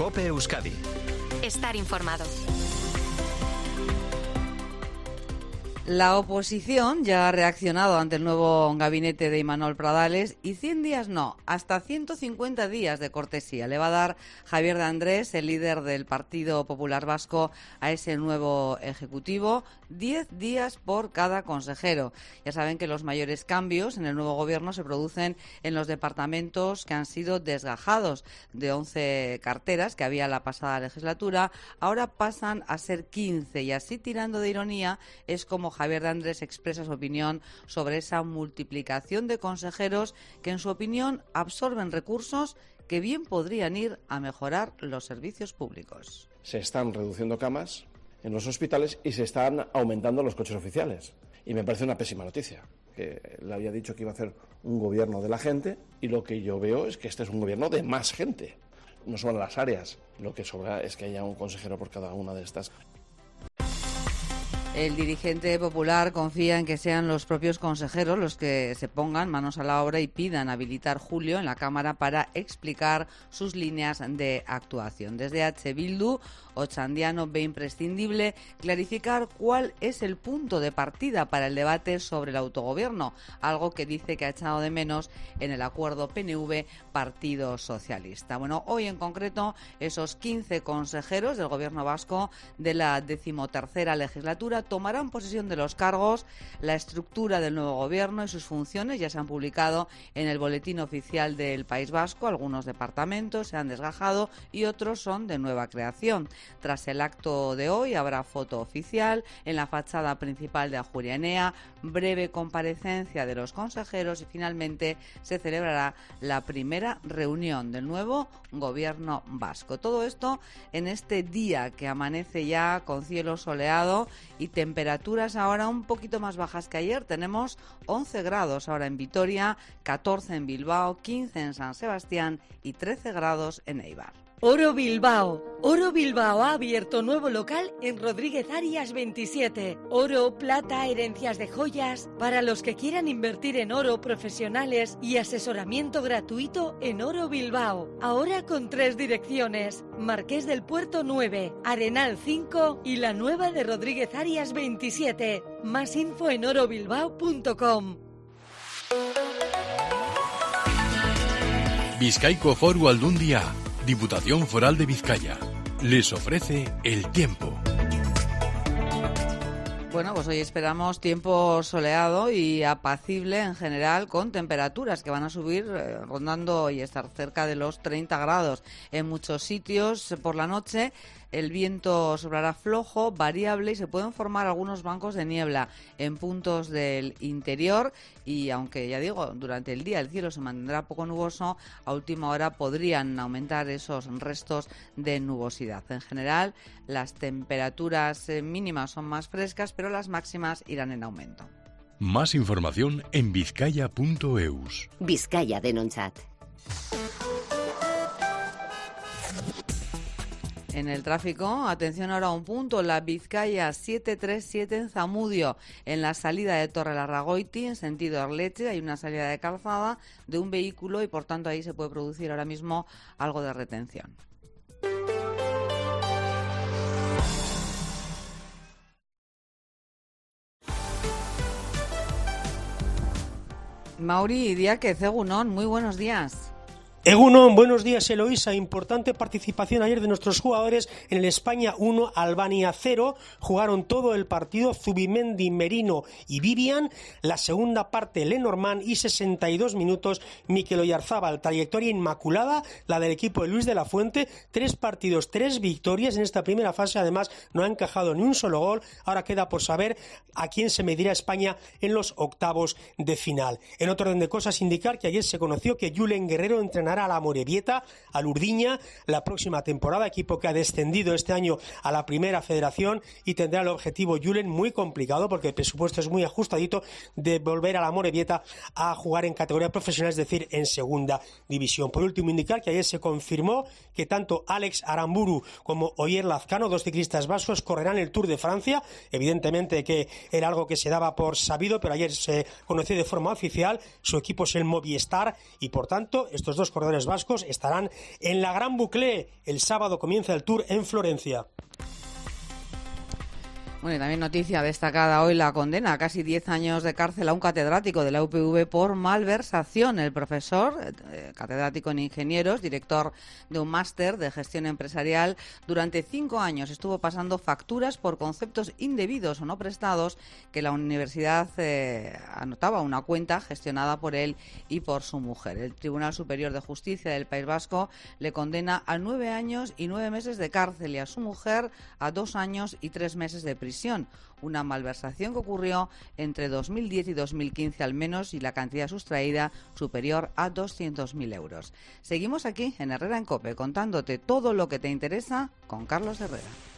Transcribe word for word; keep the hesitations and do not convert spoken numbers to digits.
COPE Euskadi. Estar informado. La oposición ya ha reaccionado ante el nuevo gabinete de Imanol Pradales y cien días no, hasta ciento cincuenta días de cortesía le va a dar Javier de Andrés, el líder del Partido Popular Vasco, a ese nuevo ejecutivo, diez días por cada consejero. Ya saben que los mayores cambios en el nuevo gobierno se producen en los departamentos que han sido desgajados de once carteras que había la pasada legislatura, ahora pasan a ser quince y así, tirando de ironía, es como Javier de Andrés expresa su opinión sobre esa multiplicación de consejeros que, en su opinión, absorben recursos que bien podrían ir a mejorar los servicios públicos. Se están reduciendo camas en los hospitales y se están aumentando los coches oficiales. Y me parece una pésima noticia, que le había dicho que iba a hacer un gobierno de la gente y lo que yo veo es que este es un gobierno de más gente. No son las áreas, lo que sobra es que haya un consejero por cada una de estas. El dirigente popular confía en que sean los propios consejeros los que se pongan manos a la obra y pidan habilitar Julio en la Cámara para explicar sus líneas de actuación. Desde H. Bildu, Otxandiano ve imprescindible clarificar cuál es el punto de partida para el debate sobre el autogobierno, algo que dice que ha echado de menos en el acuerdo P N V-Partido Socialista. Bueno, hoy en concreto, esos quince consejeros del Gobierno vasco de la decimotercera legislatura tomarán posesión de los cargos. La estructura del nuevo gobierno y sus funciones ya se han publicado en el Boletín Oficial del País Vasco. Algunos departamentos se han desgajado y otros son de nueva creación. Tras el acto de hoy habrá foto oficial en la fachada principal de Ajuria Enea, breve comparecencia de los consejeros y finalmente se celebrará la primera reunión del nuevo gobierno vasco. Todo esto en este día que amanece ya con cielo soleado y temperaturas ahora un poquito más bajas que ayer. Tenemos once grados ahora en Vitoria, catorce en Bilbao, quince en San Sebastián y trece grados en Eibar. Oro Bilbao. Oro Bilbao ha abierto nuevo local en Rodríguez Arias veintisiete. Oro, plata, herencias de joyas. Para los que quieran invertir en oro, profesionales y asesoramiento gratuito en Oro Bilbao. Ahora con tres direcciones. Marqués del Puerto nueve, Arenal cinco y la nueva de Rodríguez Arias veintisiete. Más info en oro bilbao punto com. Bizkaiko Foru Aldundia, Diputación Foral de Vizcaya, les ofrece el tiempo. Bueno, pues hoy esperamos tiempo soleado y apacible en general, con temperaturas que van a subir eh, rondando y estar cerca de los treinta grados en muchos sitios por la noche. El viento soplará flojo, variable y se pueden formar algunos bancos de niebla en puntos del interior y aunque ya digo, durante el día el cielo se mantendrá poco nuboso, a última hora podrían aumentar esos restos de nubosidad. En general, las temperaturas mínimas son más frescas, pero las máximas irán en aumento. Más información en vizcaya punto eus. Vizcaya Denontzat. En el tráfico, atención ahora a un punto, la Vizcaya setecientos treinta y siete en Zamudio, en la salida de Torrelarragoiti, en sentido Arleche, hay una salida de calzada de un vehículo y por tanto ahí se puede producir ahora mismo algo de retención. Mauri Diáquez, Egunon, muy buenos días. Egunon, buenos días Eloísa. Importante participación ayer de nuestros jugadores en el España uno, Albania cero. Jugaron todo el partido Zubimendi, Merino y Vivian. La segunda parte Lenormand y sesenta y dos minutos Mikel Oyarzábal. Trayectoria inmaculada la del equipo de Luis de la Fuente. Tres partidos, tres victorias en esta primera fase. Además no ha encajado ni un solo gol. Ahora queda por saber a quién se medirá España en los octavos de final. En otro orden de cosas, indicar que ayer se conoció que Julen Guerrero entrenará a la Amorebieta, a Lurdiña, la próxima temporada, equipo que ha descendido este año a la primera federación y tendrá el objetivo Julen muy complicado porque el presupuesto es muy ajustadito de volver a la Amorebieta a jugar en categoría profesional, es decir, en segunda división. Por último, indicar que ayer se confirmó que tanto Alex Aramburu como Oyer Lazcano, dos ciclistas vascos, correrán el Tour de Francia. Evidentemente que era algo que se daba por sabido, pero ayer se conoció de forma oficial. Su equipo es el Movistar y por tanto estos dos corredores corredores vascos estarán en la Gran Boucle. El sábado comienza el Tour en Florencia. Bueno, y también noticia destacada hoy la condena a casi diez años de cárcel a un catedrático de la U P V por malversación. El profesor, eh, catedrático en ingenieros, director de un máster de gestión empresarial, durante cinco años estuvo pasando facturas por conceptos indebidos o no prestados que la universidad eh, anotaba una cuenta gestionada por él y por su mujer. El Tribunal Superior de Justicia del País Vasco le condena a nueve años y nueve meses de cárcel y a su mujer a dos años y tres meses de prisión. Una malversación que ocurrió entre dos mil diez y dos mil quince al menos y la cantidad sustraída superior a doscientos mil euros. Seguimos aquí en Herrera en COPE contándote todo lo que te interesa con Carlos Herrera.